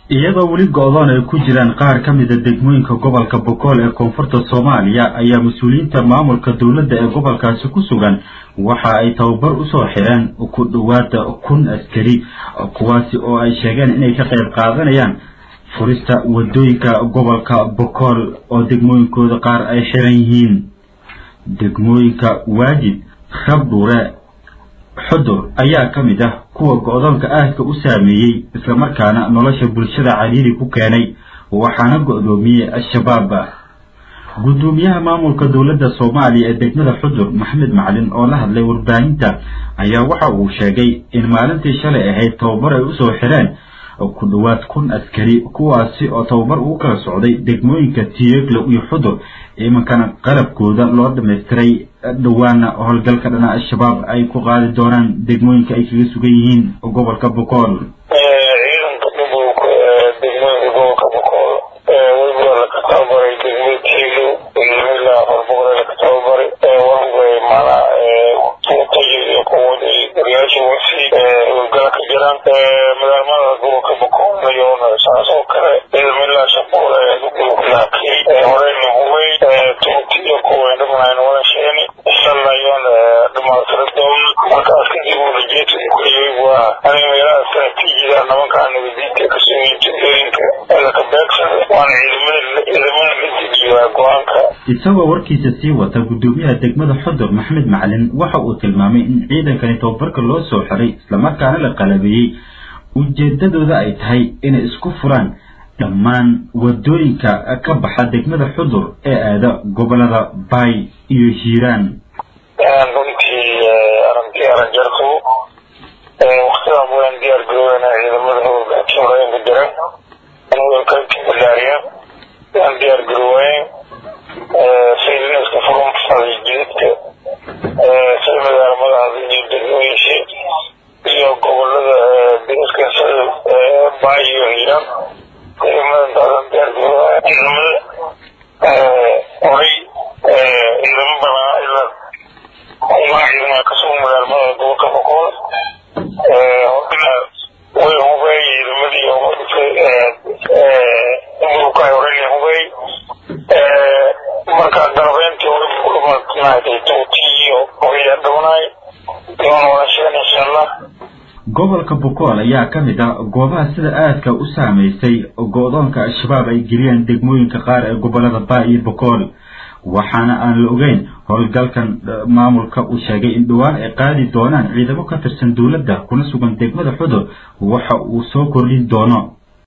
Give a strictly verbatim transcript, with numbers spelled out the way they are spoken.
iyadoo weli go'doon ay ku jiraan qaar ka mid ah degmooyinka gobolka Boqol ee koonfurta Soomaaliya ayaa mas'uuliyiinta maamulka dawladda ee gobolkaasi ku sugan waxa ay tababar u soo xireen ku dhawaad kun askari kuwaasi oo ay sheegeen inay ka qayb qaadanayaan furista wadooyinka gobolka Boqol oo degmooyinkooda qaar ay xiran yihiin degmooyinka Waajid Khabdure xudur ayaa kamid ah kuwa go'doonka aadka u saameeyay isla markaana nolosha bulshada cariiri ku keenay waxaana go'doomiyay al-shabaab gudoomiyaha maamulka dawladda Soomaaliya ee degmada xudur Maxamed Macalin oo la hadlay warbaahinta ayaa waxa uu sheegay in maalintii shalay ahayd tababar ay u soo xireen ku dhawaad kun askari kuwaasi oo tababar ugu kala socday degmooyinka Tiyeeglo iyo xudur imankana qalabkooda loo dhameystiray dhawaana howlgalka dhana al-shabaab ay ku qaadi doonaan degmooyinka ay kaga sugan yihiin gobolka Boqol isagoo warkiisa sii wata gudoomiyaha degmada xudur Maxamed Macalin waxa uu tilmaamay in ciidankani tababarka loo soo xiray isla markaana la qalabeeyay ujeedadooda ay tahay inay isku furaan dhammaan wadooyinka ka baxa degmada xudur ee aada gobolada Bay iyo Hiiraan gobolka Boqol ayaa kamid ah goobaha sida aadka u saameysay go'doonka al-shabaab ay geliyeen degmooyinka qaar ee gobolada Bay iyo Boqol waxaana aan la ogeyn howlgalkan maamulka uu sheegay in dhawaan ay qaadi doonaan ciidamo ka tirsan dawladda kuna sugan degmada xudur waxa uu soo kordhin doono